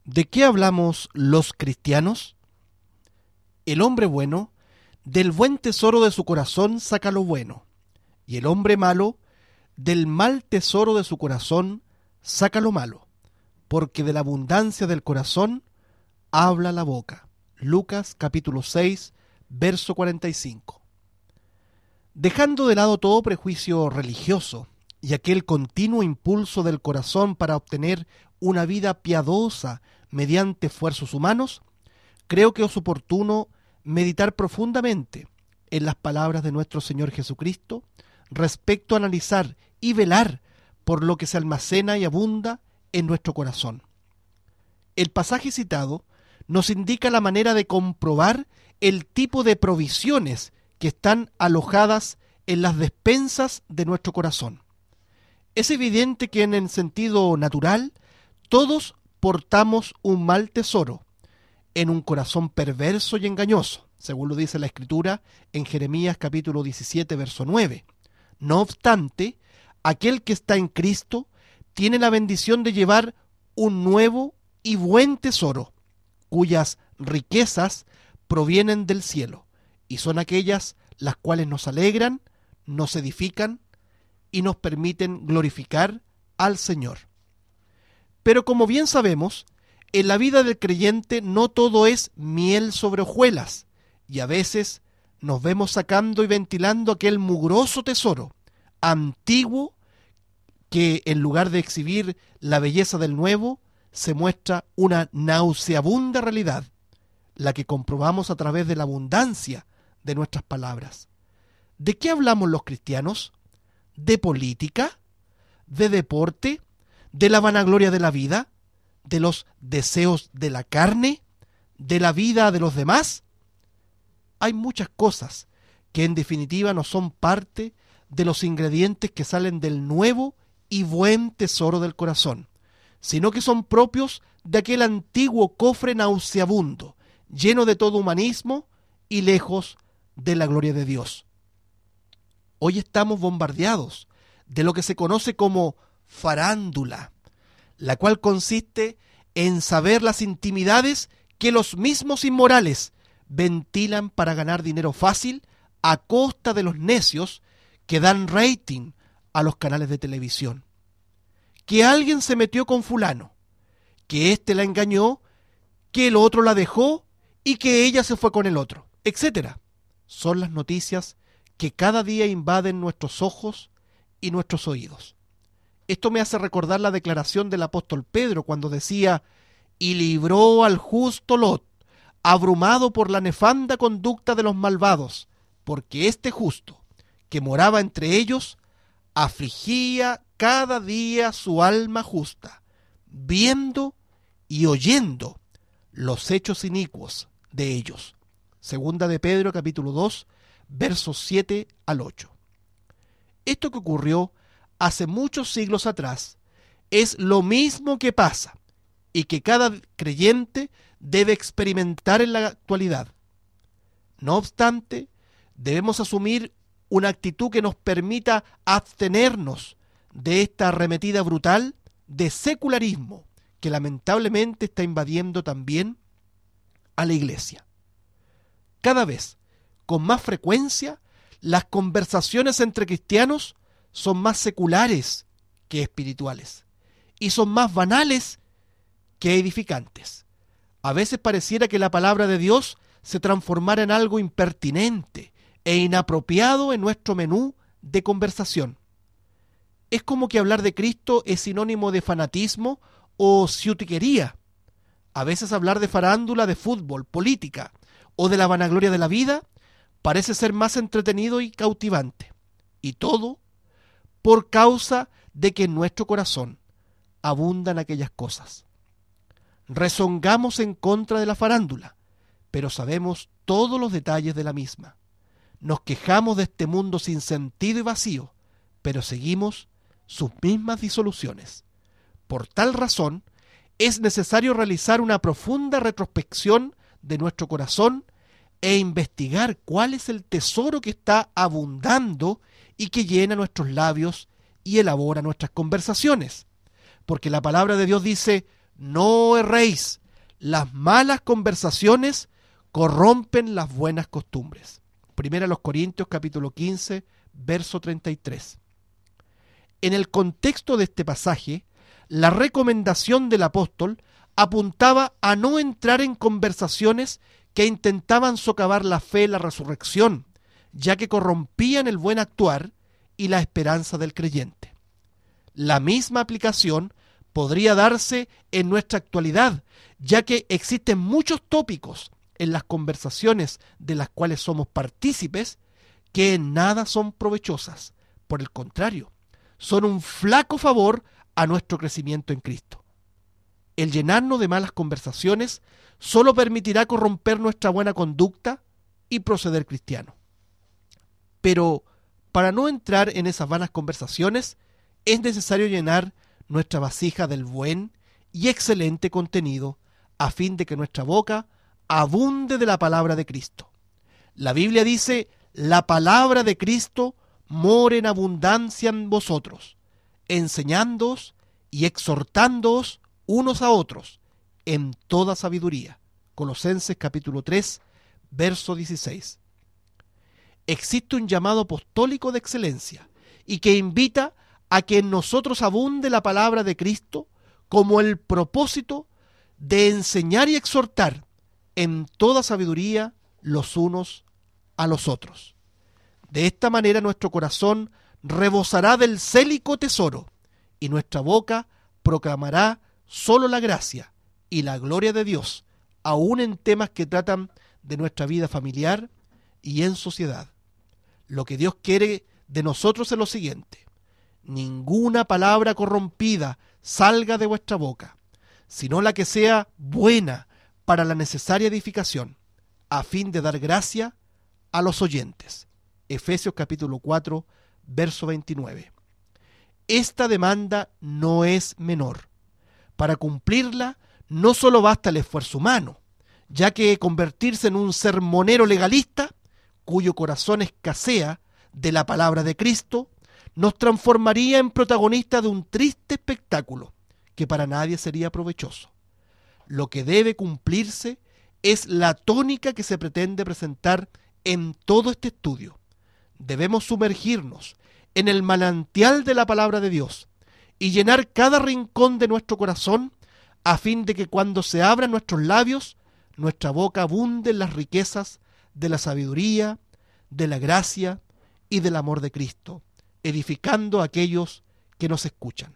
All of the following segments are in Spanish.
¿De qué hablamos los cristianos? El hombre bueno, del buen tesoro de su corazón saca lo bueno, y el hombre malo, del mal tesoro de su corazón saca lo malo, porque de la abundancia del corazón habla la boca. Lucas capítulo 6, verso 45. Dejando de lado todo prejuicio religioso y aquel continuo impulso del corazón para obtener una vida piadosa mediante esfuerzos humanos, creo que es oportuno meditar profundamente en las palabras de nuestro Señor Jesucristo respecto a analizar y velar por lo que se almacena y abunda en nuestro corazón. El pasaje citado nos indica la manera de comprobar el tipo de provisiones que están alojadas en las despensas de nuestro corazón. Es evidente que en el sentido natural todos portamos un mal tesoro en un corazón perverso y engañoso, según lo dice la Escritura en Jeremías capítulo 17, verso 9. No obstante, aquel que está en Cristo tiene la bendición de llevar un nuevo y buen tesoro, cuyas riquezas provienen del cielo, y son aquellas las cuales nos alegran, nos edifican y nos permiten glorificar al Señor. Pero como bien sabemos, en la vida del creyente no todo es miel sobre hojuelas, y a veces nos vemos sacando y ventilando aquel mugroso tesoro antiguo que en lugar de exhibir la belleza del nuevo, se muestra una nauseabunda realidad, la que comprobamos a través de la abundancia de nuestras palabras. ¿De qué hablamos los cristianos? ¿De política? ¿De deporte? ¿De la vanagloria de la vida? ¿De los deseos de la carne? ¿De la vida de los demás? Hay muchas cosas que en definitiva no son parte de los ingredientes que salen del nuevo y buen tesoro del corazón, sino que son propios de aquel antiguo cofre nauseabundo, lleno de todo humanismo y lejos de la gloria de Dios. Hoy estamos bombardeados de lo que se conoce como farándula, la cual consiste en saber las intimidades que los mismos inmorales ventilan para ganar dinero fácil a costa de los necios que dan rating a los canales de televisión. Que alguien se metió con fulano, que éste la engañó, que el otro la dejó y que ella se fue con el otro, etc. Son las noticias que cada día invaden nuestros ojos y nuestros oídos. Esto me hace recordar la declaración del apóstol Pedro cuando decía: y libró al justo Lot, abrumado por la nefanda conducta de los malvados, porque este justo, que moraba entre ellos, afligía cada día su alma justa, viendo y oyendo los hechos inicuos de ellos. Segunda de Pedro capítulo 2, versos 7 al 8. Esto que ocurrió hace muchos siglos atrás es lo mismo que pasa y que cada creyente debe experimentar en la actualidad. No obstante, debemos asumir una actitud que nos permita abstenernos de esta arremetida brutal de secularismo que lamentablemente está invadiendo también a la iglesia. Cada vez, con más frecuencia, las conversaciones entre cristianos son más seculares que espirituales y son más banales que edificantes. A veces pareciera que la palabra de Dios se transformara en algo impertinente e inapropiado en nuestro menú de conversación. Es como que hablar de Cristo es sinónimo de fanatismo o ciutiquería. A veces hablar de farándula, de fútbol, política o de la vanagloria de la vida parece ser más entretenido y cautivante. Y todo por causa de que en nuestro corazón abundan aquellas cosas. Rezongamos en contra de la farándula, pero sabemos todos los detalles de la misma. Nos quejamos de este mundo sin sentido y vacío, pero seguimos sus mismas disoluciones. Por tal razón, es necesario realizar una profunda retrospección de nuestro corazón e investigar cuál es el tesoro que está abundando y que llena nuestros labios y elabora nuestras conversaciones. Porque la palabra de Dios dice: no erréis. Las malas conversaciones corrompen las buenas costumbres. 1 Corintios capítulo 15, verso 33. En el contexto de este pasaje, la recomendación del apóstol apuntaba a no entrar en conversaciones que intentaban socavar la fe y la resurrección, ya que corrompían el buen actuar y la esperanza del creyente. La misma aplicación podría darse en nuestra actualidad, ya que existen muchos tópicos en las conversaciones de las cuales somos partícipes que en nada son provechosas. Por el contrario, son un flaco favor a nuestro crecimiento en Cristo. El llenarnos de malas conversaciones solo permitirá corromper nuestra buena conducta y proceder cristiano. Pero para no entrar en esas vanas conversaciones, es necesario llenar nuestra vasija del buen y excelente contenido, a fin de que nuestra boca abunde de la palabra de Cristo. La Biblia dice: la palabra de Cristo more en abundancia en vosotros, enseñándoos y exhortándoos unos a otros en toda sabiduría. Colosenses capítulo 3, verso 16. Existe un llamado apostólico de excelencia y que invita a que en nosotros abunde la palabra de Cristo como el propósito de enseñar y exhortar en toda sabiduría los unos a los otros. De esta manera nuestro corazón rebosará del célico tesoro y nuestra boca proclamará solo la gracia y la gloria de Dios, aun en temas que tratan de nuestra vida familiar y en sociedad. Lo que Dios quiere de nosotros es lo siguiente: ninguna palabra corrompida salga de vuestra boca, sino la que sea buena para la necesaria edificación, a fin de dar gracia a los oyentes. Efesios capítulo 4, verso 29. Esta demanda no es menor. Para cumplirla no solo basta el esfuerzo humano, ya que convertirse en un sermonero legalista, cuyo corazón escasea de la palabra de Cristo, nos transformaría en protagonistas de un triste espectáculo que para nadie sería provechoso. Lo que debe cumplirse es la tónica que se pretende presentar en todo este estudio. Debemos sumergirnos en el manantial de la palabra de Dios y llenar cada rincón de nuestro corazón, a fin de que cuando se abran nuestros labios, nuestra boca abunde en las riquezas de la sabiduría, de la gracia y del amor de Cristo, edificando a aquellos que nos escuchan.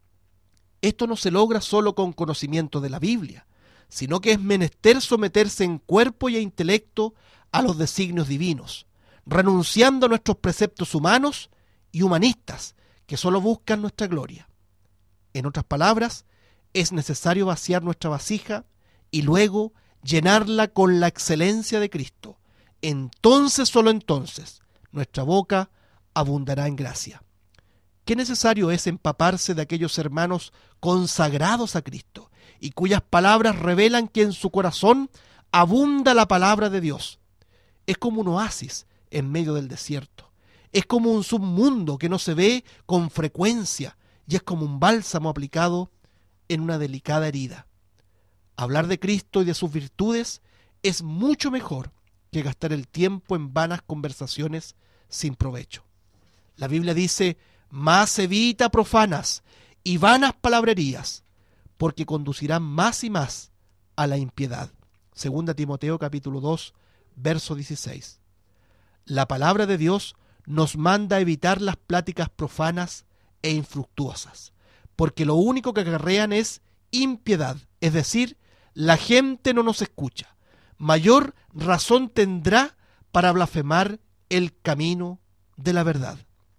Esto no se logra solo con conocimiento de la Biblia, sino que es menester someterse en cuerpo y intelecto a los designios divinos, renunciando a nuestros preceptos humanos y humanistas que solo buscan nuestra gloria. En otras palabras, es necesario vaciar nuestra vasija y luego llenarla con la excelencia de Cristo. Entonces, solo entonces, nuestra boca abundará en gracia. Qué necesario es empaparse de aquellos hermanos consagrados a Cristo y cuyas palabras revelan que en su corazón abunda la palabra de Dios. Es como un oasis en medio del desierto. Es como un submundo que no se ve con frecuencia y es como un bálsamo aplicado en una delicada herida. Hablar de Cristo y de sus virtudes es mucho mejor que gastar el tiempo en vanas conversaciones sin provecho. La Biblia dice: más evita profanas y vanas palabrerías, porque conducirán más y más a la impiedad. 2 Timoteo capítulo 2, verso 16. La palabra de Dios nos manda a evitar las pláticas profanas e infructuosas, porque lo único que acarrean es impiedad, es decir, la gente no nos escucha. Mayor razón tendrá para blasfemar el camino de la verdad.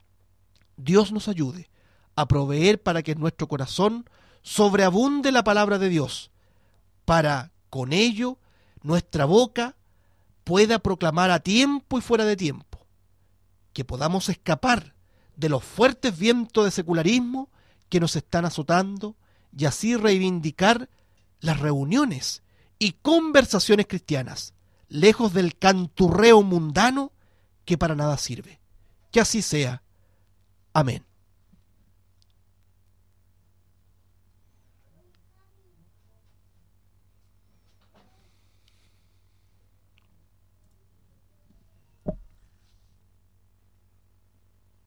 Dios nos ayude a proveer para que en nuestro corazón sobreabunde la palabra de Dios, para con ello nuestra boca pueda proclamar a tiempo y fuera de tiempo, que podamos escapar de los fuertes vientos de secularismo que nos están azotando y así reivindicar las reuniones y conversaciones cristianas, lejos del canturreo mundano que para nada sirve. Que así sea. Amén.